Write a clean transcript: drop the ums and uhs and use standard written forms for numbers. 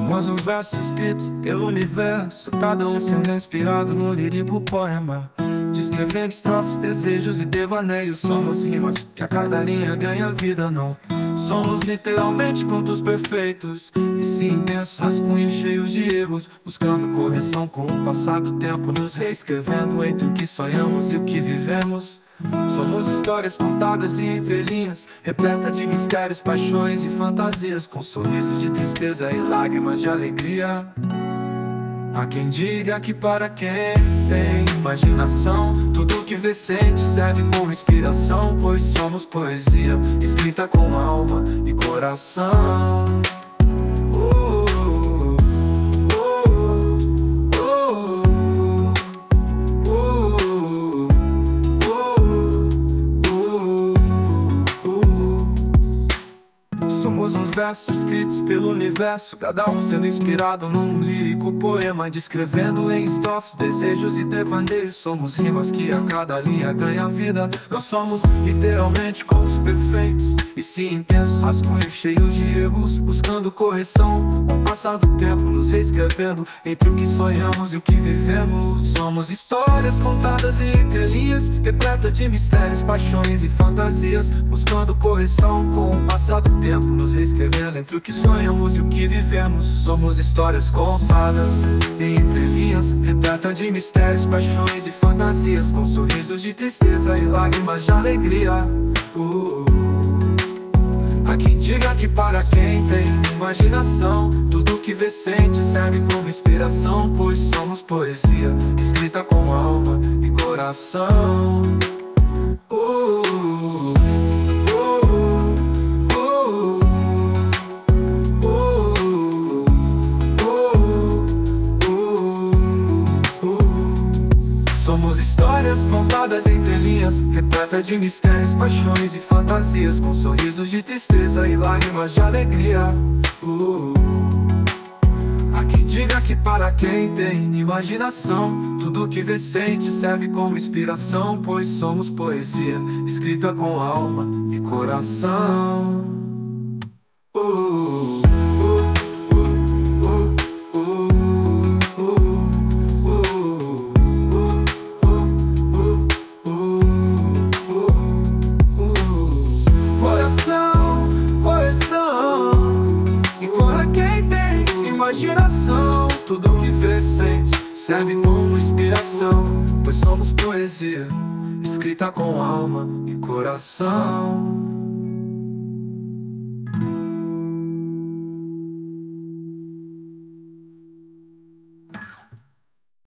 Mas um verso escrito pelo universo, cada um sendo inspirado no lírico poema, descrevendo estrofes, desejos e devaneios. Somos rimas que a cada linha ganha vida, não somos literalmente pontos perfeitos, e sim imensos rascunhos cheios de erros, buscando correção com o passar do tempo, nos reescrevendo entre o que sonhamos e o que vivemos. Somos histórias contadas em entrelinhas, repleta de mistérios, paixões e fantasias, com sorrisos de tristeza e lágrimas de alegria. Há quem diga que para quem tem imaginação, tudo que vê sente serve como inspiração, pois somos poesia, escrita com alma e coração. Somos uns versos escritos pelo universo, cada um sendo inspirado num lírico poema, descrevendo em estrofes, desejos e devaneios. Somos rimas que a cada linha ganha vida. Não somos literalmente contos perfeitos, e sim intensos rascunhos cheios de erros, buscando correção com o passar do tempo, nos reescrevendo entre o que sonhamos e o que vivemos. Somos histórias contadas em entrelinhas, repleta de mistérios, paixões e fantasias, buscando correção com o passar do tempo, nos reescrevendo entre o que sonhamos e o que vivemos. Somos histórias contadas em entrelinhas, repleta de mistérios, paixões e fantasias, com sorrisos de tristeza e lágrimas de alegria. Há quem diga que para quem tem imaginação, tudo que vê sente serve como inspiração, pois somos poesia, escrita com alma e coração. Somos histórias contadas entre linhas, repleta de mistérios, paixões e fantasias, com sorrisos de tristeza e lágrimas de alegria. Há quem diga que para quem tem imaginação, tudo que vê sente serve como inspiração, pois somos poesia, escrita com alma e coração. Imaginação, tudo que vê sente serve como inspiração, pois somos poesia, escrita com alma e coração.